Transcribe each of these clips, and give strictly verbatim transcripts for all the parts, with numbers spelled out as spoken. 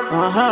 Aham,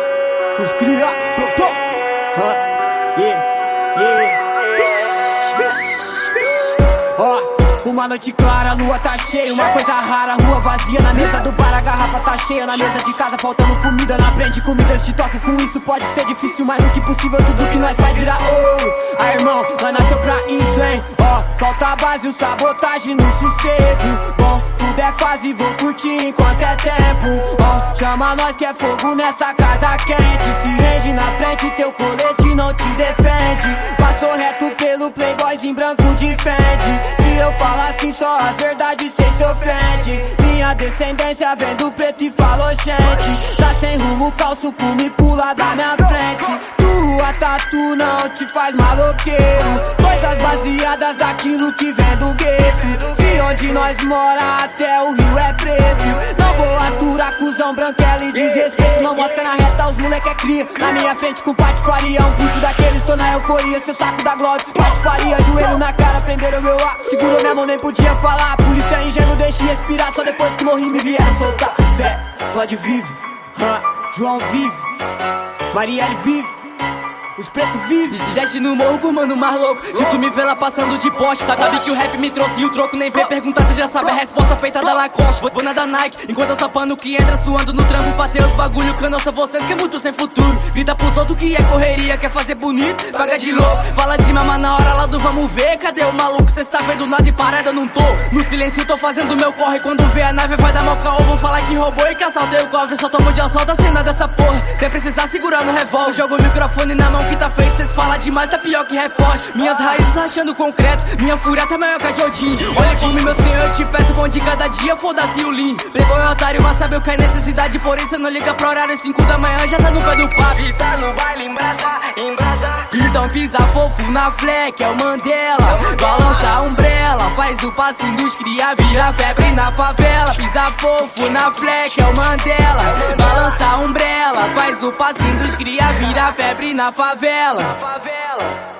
os cria, pô, ah, yeah, yeah. Vixe, vixe, vixe. Ó, uma noite clara, a lua tá cheia, uma coisa rara, rua vazia. Na mesa do bar a garrafa tá cheia, na mesa de casa faltando comida. Não aprende comida, se toque com isso pode ser difícil, mas nunca impossível. Tudo que nós faz virar ouro. Ah, irmão, nós nasceu pra isso, hein? Ó, solta a base, o sabotagem no sossego. Bom, tudo é fase, vou curtir enquanto é tempo. Ó, chama nós que é fogo nessa casa quente. Se rende na frente, teu colete não te defende. Passou reto pelo playboys em branco de Fendi. Se eu falar assim só as verdades cê se ofende. Minha descendência vem do preto e falou gente. Tá sem rumo, calço por me pular da minha frente. Tua tatu não te faz maloqueiro. Coisas baseadas daquilo que vem do gueto. Se onde nós mora até o rio é preto. Não vou aturar cuzão, branquela e desrespeito. Não mostra na reta, os moleque é cria. Na minha frente com patifaria, um puxo daqueles, tô na euforia. Seu saco da glória, patifaria. Joelho na cara, prenderam meu ar. Segurou minha mão, nem podia falar. Polícia ingênuo, deixe respirar. Só depois que morri me vieram soltar. Fé, Flod vive, hum, João vive, Marielle vive. Os pretos vivem. Geste no morro com mano mais louco. Se tu me vê lá passando de poste, sabe que o rap me trouxe e o troco nem vê perguntar, cê já sabe a resposta feita da Lacoste. Vou na da Nike, enquanto eu sapando que entra suando no trampo pra ter os bagulho. Canossa vocês que é muito sem futuro. Grita pros outros que é correria, quer fazer bonito, paga de louco. Fala de mamar na hora lá do vamos ver. Cadê o maluco? Cê tá vendo nada e parada eu não tô. No silêncio tô fazendo meu corre. Quando vê a nave vai dar mal caô. Vão falar que roubou e que assaltei o cofre. Só tomo de assalto a cena dessa porra. Sem precisar segurar no revólver. Jogo o microfone na mão que tá feito. Cês falam demais, tá pior que reposte. Minhas raízes rachando concreto, minha fúria tá maior que a de Odin. Olha por mim, meu senhor, eu te peço bom de cada dia, foda-se o Lean. Playboy é otário, mas sabe o que é necessidade. Porém cê não liga pra horário, cinco da manhã já tá no pé do papo. E tá no baile, embrasa, embrasa. Então pisa fofo na fleck, é o Mandela. Balança a umbrella, faz o passinho dos cria, vira febre na favela. Pisa fofo na fleck, é o Mandela. Balança a umbrella, faz o passinho dos cria, vira febre na favela. Favela.